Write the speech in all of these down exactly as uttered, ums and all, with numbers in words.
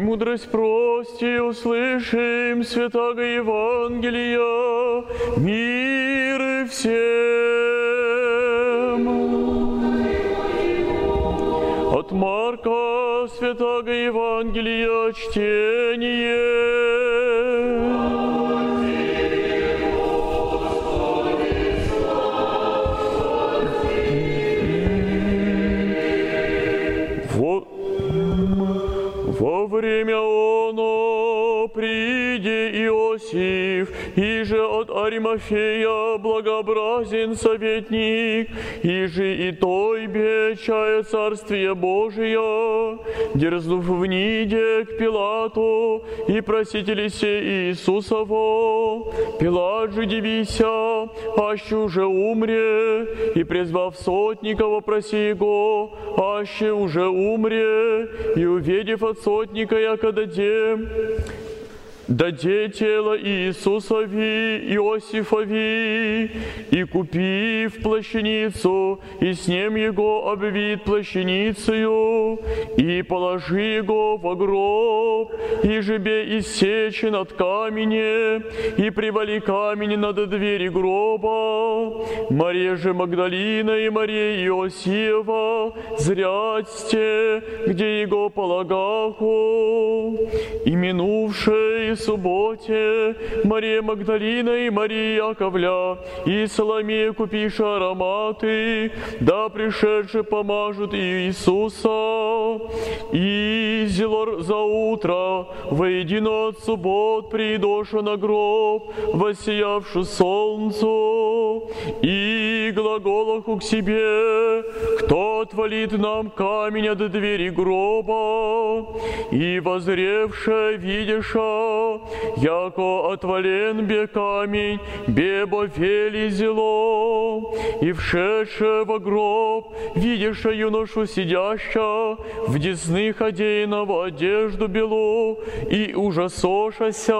мудрость прости, услышим святаго Евангелия, мир всем. От Марка святаго Евангелия чтение. Во время оно приди Иосиф, иже от Аримафея благообразен советник, иже и той бичая Царствие Божие, дерзнув вниде к Пилату и просители се Иисусово. Пилат же дивися, аще уже умре, и призвав сотникова проси его, аще уже умре, и увидев от сотника, яко даде, даде тело Иисусови, Иосифови, и купив плащаницу, и с ним его обвит плащаницею, и положи его во гроб, и жебе иссечен от каменя, и привали камень над двери гроба. Мария же Магдалина и Мария Иосифова зрятьте, где его полагаху. И минувшей субботе Мария Магдалина и Мария Яковля и Соломея, купиша ароматы, да пришедшие помажут Иисуса. И зело за утро воедино от суббот придоша на гроб, воссиявшу солнцу, и глаголаху к себе, кто отвалит нам камень от двери гроба, и возревше видеша, яко отвален бе камень, бебо вели зело, и вшедше во гроб, видеша юношу сидяща, в десных одеянного одежду белу, и ужасошася.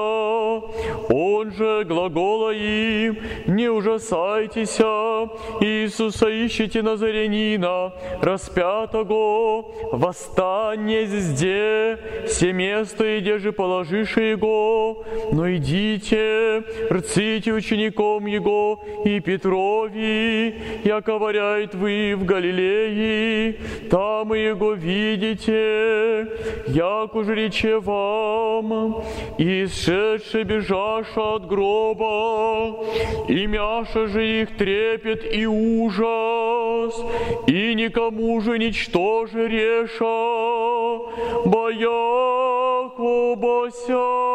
Он же глагола им, не ужасайтеся, Иисуса ищите Назарянина, распятого, восстань зде, все место, и где же положишь его, но идите, рците учеником его и Петрови, яко варяет вы в Галилее, там и его видите, як уж рече вам, и сшедши бежаша от гроба, и мяша же их трепет и ужас, и никому же ничто же реша, бояху бося.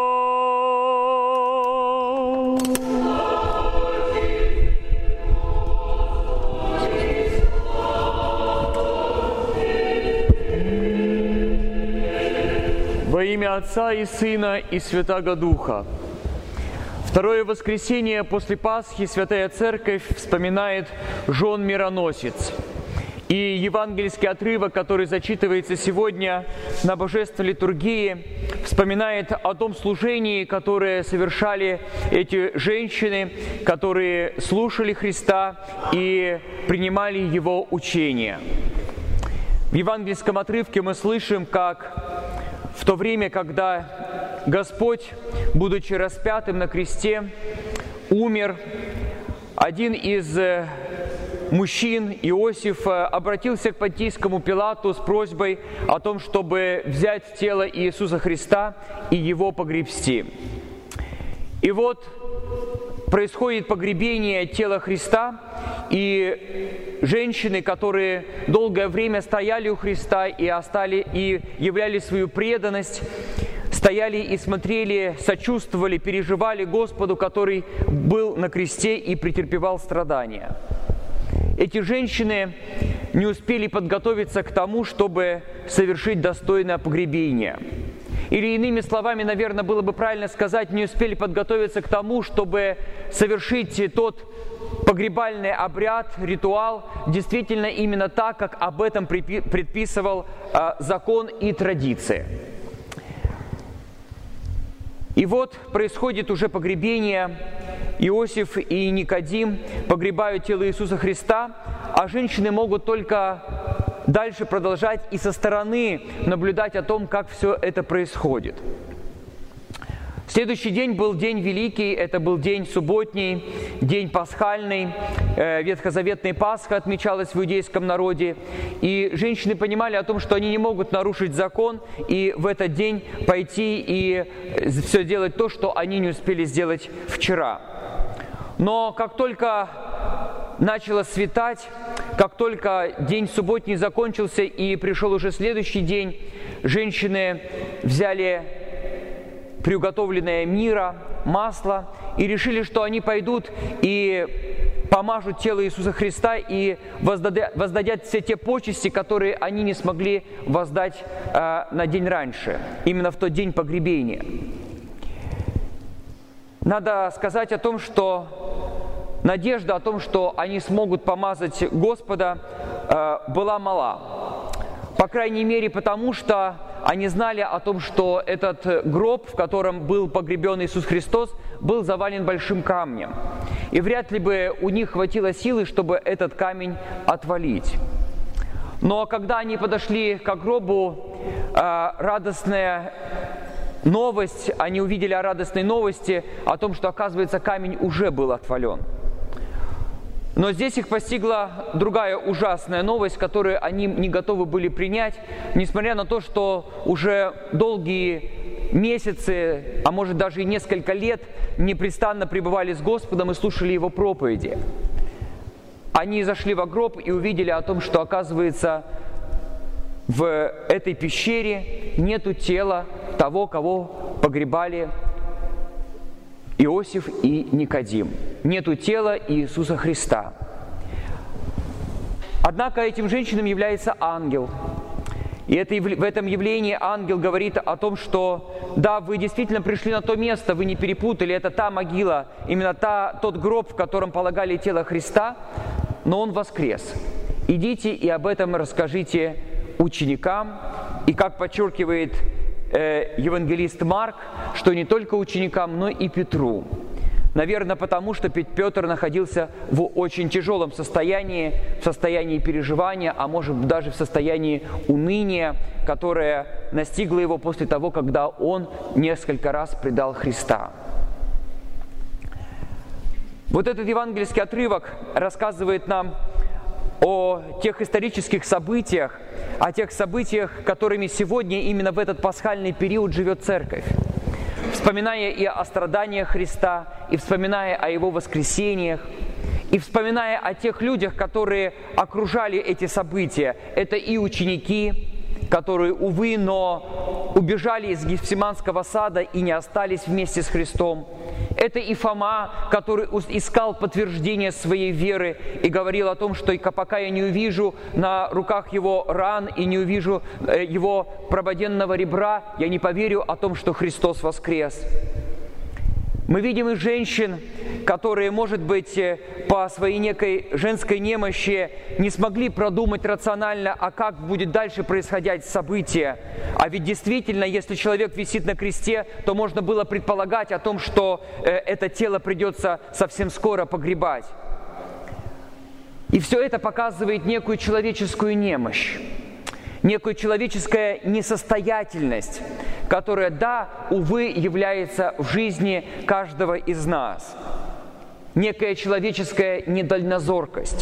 Во имя Отца и Сына и Святаго Духа. Второе воскресенье после Пасхи Святая Церковь вспоминает жен мироносец. И евангельский отрывок, который зачитывается сегодня на Божественной литургии, вспоминает о том служении, которое совершали эти женщины, которые слушали Христа и принимали Его учение. В евангельском отрывке мы слышим, как в то время, когда Господь, будучи распятым на кресте, умер, один из мужчин, Иосиф, обратился к Понтийскому Пилату с просьбой о том, чтобы взять тело Иисуса Христа и его погребсти. И вот происходит погребение тела Христа, и женщины, которые долгое время стояли у Христа и, остали, и являли свою преданность, стояли и смотрели, сочувствовали, переживали Господу, который был на кресте и претерпевал страдания. Эти женщины не успели подготовиться к тому, чтобы совершить достойное погребение. Или иными словами, наверное, было бы правильно сказать, не успели подготовиться к тому, чтобы совершить тот погребальный обряд, ритуал, действительно именно так, как об этом предписывал а, закон и традиция. И вот происходит уже погребение. Иосиф и Никодим погребают тело Иисуса Христа, а женщины могут только дальше продолжать и со стороны наблюдать о том, как все это происходит. Следующий день был день великий, это был день субботний, день пасхальный, э, ветхозаветная Пасха отмечалась в иудейском народе, и женщины понимали о том, что они не могут нарушить закон и в этот день пойти и все делать то, что они не успели сделать вчера. Но как только начало светать, как только день субботний закончился и пришел уже следующий день, женщины взяли приуготовленное мира, масло, и решили, что они пойдут и помажут тело Иисуса Христа и воздадят, воздадят все те почести, которые они не смогли воздать э, на день раньше, именно в тот день погребения. Надо сказать о том, что надежда о том, что они смогут помазать Господа, э, была мала. По крайней мере, потому что они знали о том, что этот гроб, в котором был погребен Иисус Христос, был завален большим камнем. И вряд ли бы у них хватило силы, чтобы этот камень отвалить. Но когда они подошли к гробу, радостная новость, они увидели о радостной новости, о том, что, оказывается, камень уже был отвален. Но здесь их постигла другая ужасная новость, которую они не готовы были принять, несмотря на то, что уже долгие месяцы, а может даже и несколько лет, непрестанно пребывали с Господом и слушали Его проповеди. Они зашли в гроб и увидели о том, что, оказывается, в этой пещере нету тела того, кого погребали Иосиф и Никодим. Нету тела Иисуса Христа. Однако этим женщинам является ангел. И это, в этом явлении ангел говорит о том, что да, вы действительно пришли на то место, вы не перепутали, это та могила, именно та, тот гроб, в котором полагали тело Христа, но Он воскрес. Идите и об этом расскажите ученикам. И как подчеркивает э, евангелист Марк, что не только ученикам, но и Петру. Наверное, потому что Петр находился в очень тяжелом состоянии, в состоянии переживания, а может даже в состоянии уныния, которое настигло его после того, когда он несколько раз предал Христа. Вот этот евангельский отрывок рассказывает нам о тех исторических событиях, о тех событиях, которыми сегодня именно в этот пасхальный период живет Церковь. Вспоминая и о страданиях Христа, и вспоминая о Его воскресениях, и вспоминая о тех людях, которые окружали эти события. Это и ученики, которые, увы, но убежали из Гефсиманского сада и не остались вместе с Христом. Это и Фома, который искал подтверждение своей веры и говорил о том, что пока я не увижу на руках его ран и не увижу его прободенного ребра, я не поверю о том, что Христос воскрес. Мы видим и женщин, которые, может быть, по своей некой женской немощи не смогли продумать рационально, а как будет дальше происходить событие. А ведь действительно, если человек висит на кресте, то можно было предполагать о том, что это тело придется совсем скоро погребать. И все это показывает некую человеческую немощь, некую человеческую несостоятельность, которая, да, увы, является в жизни каждого из нас. Некая человеческая недальнозоркость.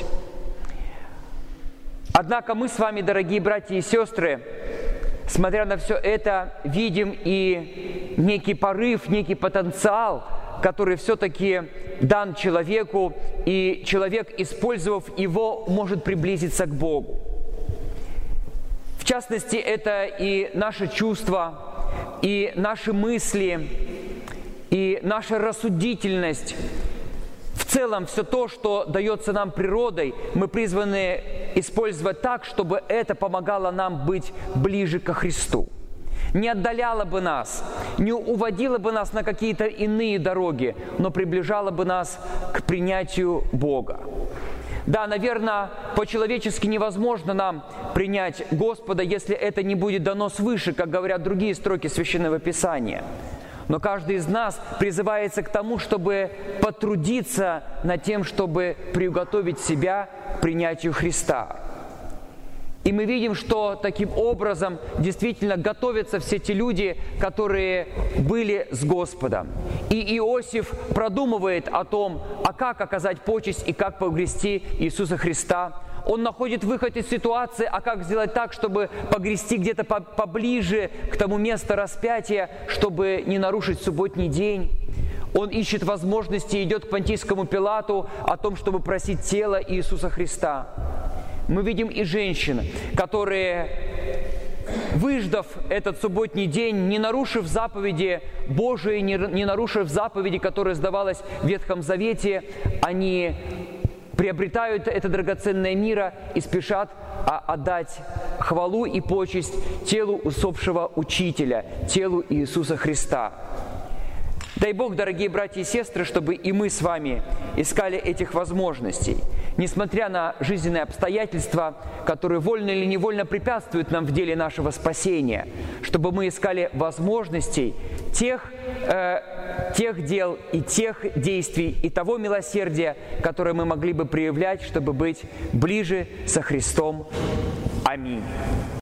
Однако мы с вами, дорогие братья и сестры, смотря на все это, видим и некий порыв, некий потенциал, который все-таки дан человеку, и человек, использовав его, может приблизиться к Богу. В частности, это и наши чувства, и наши мысли, и наша рассудительность. В целом, все то, что дается нам природой, мы призваны использовать так, чтобы это помогало нам быть ближе ко Христу. Не отдаляло бы нас, не уводило бы нас на какие-то иные дороги, но приближало бы нас к принятию Бога. Да, наверное, по-человечески невозможно нам принять Господа, если это не будет дано свыше, как говорят другие строки Священного Писания. Но каждый из нас призывается к тому, чтобы потрудиться над тем, чтобы приуготовить себя к принятию Христа. И мы видим, что таким образом действительно готовятся все те люди, которые были с Господом. И Иосиф продумывает о том, а как оказать почесть и как погрести Иисуса Христа. Он находит выход из ситуации, а как сделать так, чтобы погрести где-то поближе к тому месту распятия, чтобы не нарушить субботний день. Он ищет возможности, идет к Понтийскому Пилату о том, чтобы просить тело Иисуса Христа. Мы видим и женщин, которые, выждав этот субботний день, не нарушив заповеди Божии, не нарушив заповеди, которые сдавалась в Ветхом Завете, они приобретают это драгоценное мира и спешат отдать хвалу и почесть телу усопшего Учителя, телу Иисуса Христа. Дай Бог, дорогие братья и сестры, чтобы и мы с вами искали этих возможностей, несмотря на жизненные обстоятельства, которые вольно или невольно препятствуют нам в деле нашего спасения, чтобы мы искали возможностей тех, э, тех дел и тех действий и того милосердия, которое мы могли бы проявлять, чтобы быть ближе со Христом. Аминь.